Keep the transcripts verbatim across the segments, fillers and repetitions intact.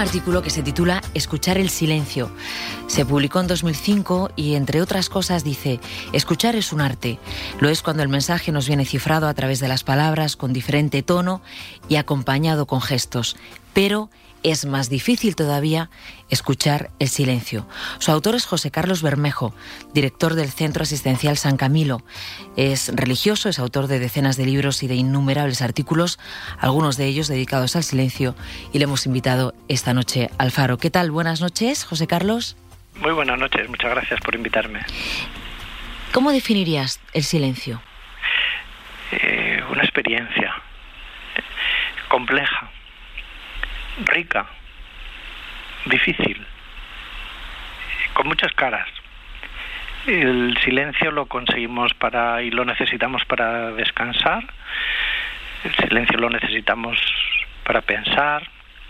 artículo que se titula Escuchar el silencio. Se publicó en dos mil cinco y, entre otras cosas, dice: escuchar es un arte. Lo es cuando el mensaje nos viene cifrado a través de las palabras, con diferente tono y acompañado con gestos. Pero es más difícil todavía escuchar el silencio. Su autor es José Carlos Bermejo, director del Centro Asistencial San Camilo. Es religioso, es autor de decenas de libros y de innumerables artículos, algunos de ellos dedicados al silencio, y le hemos invitado esta noche al Faro. ¿Qué tal? Buenas noches, José Carlos. Muy buenas noches, muchas gracias por invitarme. ¿Cómo definirías el silencio? Eh, una experiencia compleja, rica, difícil, con muchas caras. El silencio lo conseguimos para y lo necesitamos para descansar. El silencio lo necesitamos para pensar.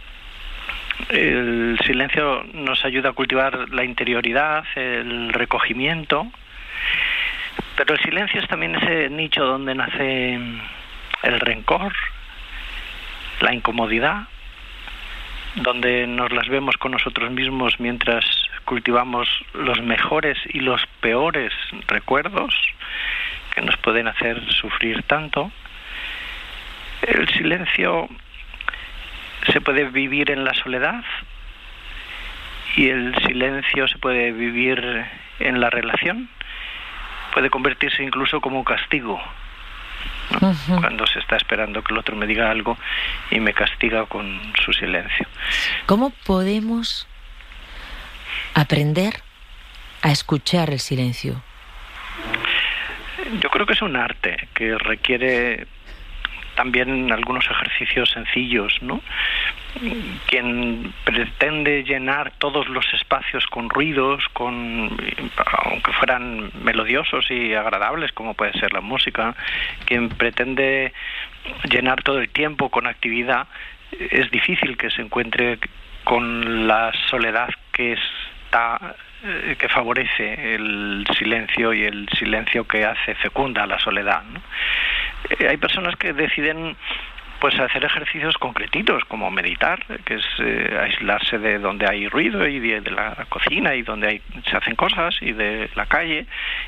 El silencio nos ayuda a cultivar la interioridad, el recogimiento. Pero el silencio es también ese nicho donde nace el rencor, la incomodidad, donde nos las vemos con nosotros mismos mientras cultivamos los mejores y los peores recuerdos que nos pueden hacer sufrir tanto. El silencio se puede vivir en la soledad y el silencio se puede vivir en la relación. Puede convertirse incluso como un castigo, ¿no? Uh-huh. Cuando se está esperando que el otro me diga algo y me castiga con su silencio. ¿Cómo podemos aprender a escuchar el silencio? Yo creo que es un arte que requiere también algunos ejercicios sencillos, ¿no? Quien pretende llenar todos los espacios con ruidos, con aunque fueran melodiosos y agradables, como puede ser la música, quien pretende llenar todo el tiempo con actividad, es difícil que se encuentre con la soledad que está que favorece el silencio y el silencio que hace fecunda la soledad, ¿no? Eh, hay personas que deciden pues hacer ejercicios concretitos como meditar, que es eh, aislarse de donde hay ruido y de, de la cocina y donde hay, se hacen cosas y de la calle,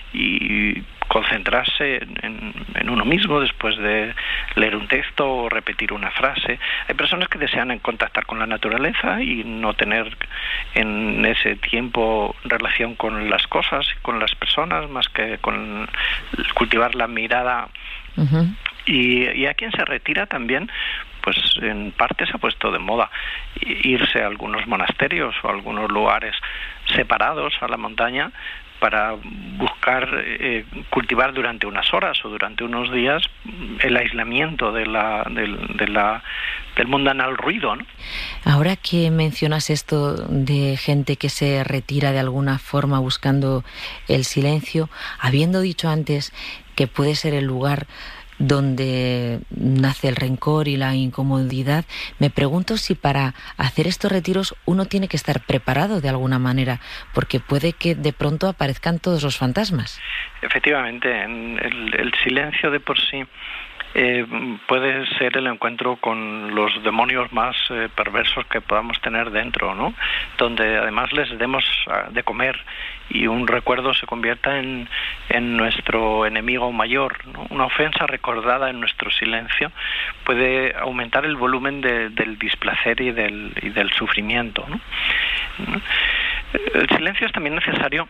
y concentrarse en, en uno mismo después de leer un texto o repetir una frase. Hay personas que desean contactar con la naturaleza y no tener en ese tiempo relación con las cosas, con las personas, más que con cultivar la mirada. Uh-huh. Y, y a quien se retira también, pues en parte se ha puesto de moda irse a algunos monasterios o a algunos lugares separados a la montaña para buscar eh, cultivar durante unas horas o durante unos días el aislamiento de la, del, de la, del mundanal ruido, ¿no? Ahora que mencionas esto de gente que se retira de alguna forma buscando el silencio, habiendo dicho antes que puede ser el lugar donde nace el rencor y la incomodidad, me pregunto si para hacer estos retiros uno tiene que estar preparado de alguna manera, porque puede que de pronto aparezcan todos los fantasmas. Efectivamente, el, el silencio de por sí eh, puede ser el encuentro con los demonios más eh, perversos que podamos tener dentro, ¿no? Donde además les demos uh, de comer y un recuerdo se convierta en, en nuestro enemigo mayor, ¿no? Una ofensa recordada en nuestro silencio puede aumentar el volumen de, del displacer y del, y del sufrimiento, ¿no? El silencio es también necesario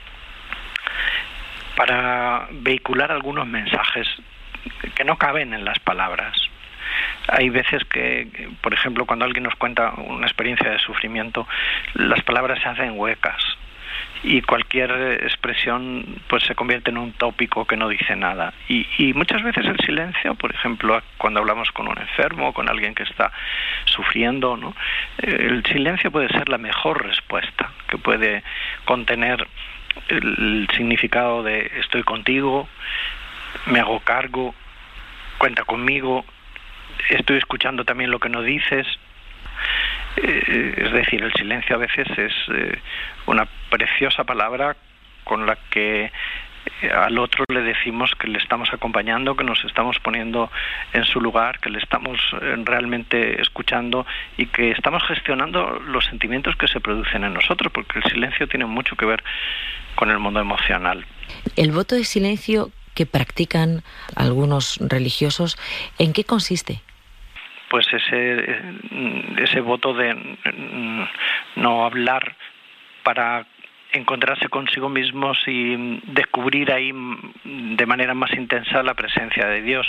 para vehicular algunos mensajes que no caben en las palabras. Hay veces que, por ejemplo, cuando alguien nos cuenta una experiencia de sufrimiento, las palabras se hacen huecas y cualquier expresión pues se convierte en un tópico que no dice nada. Y, y muchas veces el silencio, por ejemplo, cuando hablamos con un enfermo, con alguien que está sufriendo, ¿no? El silencio puede ser la mejor respuesta, que puede contener el significado de estoy contigo, me hago cargo, cuenta conmigo, estoy escuchando también lo que no dices. Eh, es decir, el silencio a veces es eh, una preciosa palabra con la que al otro le decimos que le estamos acompañando, que nos estamos poniendo en su lugar, que le estamos realmente escuchando y que estamos gestionando los sentimientos que se producen en nosotros, porque el silencio tiene mucho que ver con el mundo emocional. El voto de silencio que practican algunos religiosos, ¿en qué consiste? Pues ese, ese voto de no hablar para encontrarse consigo mismos y descubrir ahí de manera más intensa la presencia de Dios.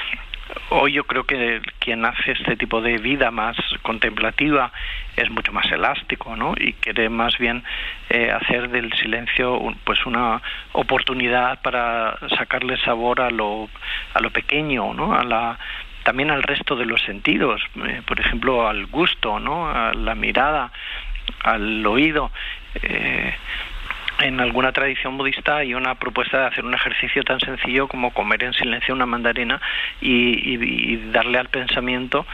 Hoy yo creo que quien hace este tipo de vida más contemplativa es mucho más elástico, ¿no? Y quiere más bien eh, hacer del silencio un, pues una oportunidad para sacarle sabor a lo a lo pequeño, ¿no? A la también al resto de los sentidos, eh, por ejemplo al gusto, ¿no? A la mirada, al oído. Eh, En alguna tradición budista hay una propuesta de hacer un ejercicio tan sencillo como comer en silencio una mandarina y, y, y darle al pensamiento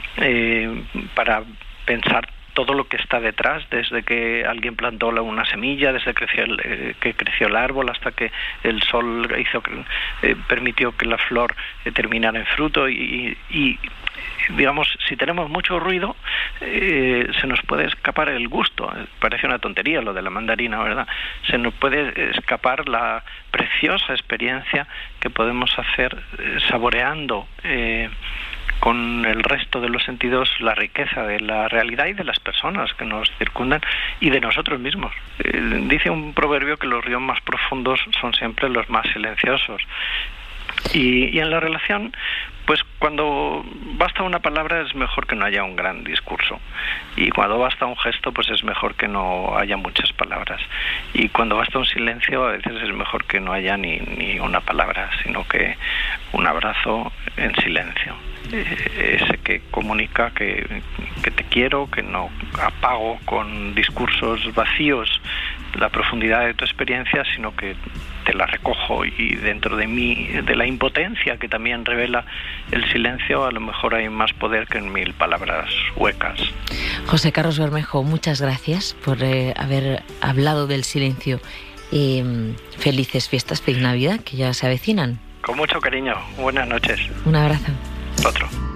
eh, para pensar todo lo que está detrás, desde que alguien plantó una semilla, desde que creció el, eh, que creció el árbol hasta que el sol hizo que, eh, permitió que la flor eh, terminara en fruto y, y digamos, si tenemos mucho ruido, eh, se nos puede escapar el gusto. Parece una tontería lo de la mandarina, ¿verdad? Se nos puede escapar la preciosa experiencia que podemos hacer eh, saboreando eh, con el resto de los sentidos la riqueza de la realidad y de las personas que nos circundan y de nosotros mismos. Eh, dice un proverbio que los ríos más profundos son siempre los más silenciosos. Y, y en la relación, pues cuando basta una palabra es mejor que no haya un gran discurso, y cuando basta un gesto pues es mejor que no haya muchas palabras, y cuando basta un silencio a veces es mejor que no haya ni, ni una palabra, sino que un abrazo en silencio, eh, ese que comunica que, que te quiero, que no apago con discursos vacíos la profundidad de tu experiencia, sino que te la recojo, y dentro de mí, de la impotencia que también revela el silencio, a lo mejor hay más poder que en mil palabras huecas. José Carlos Bermejo, muchas gracias por eh, haber hablado del silencio y um, felices fiestas, feliz Navidad, que ya se avecinan. Con mucho cariño, buenas noches. Un abrazo. Otro.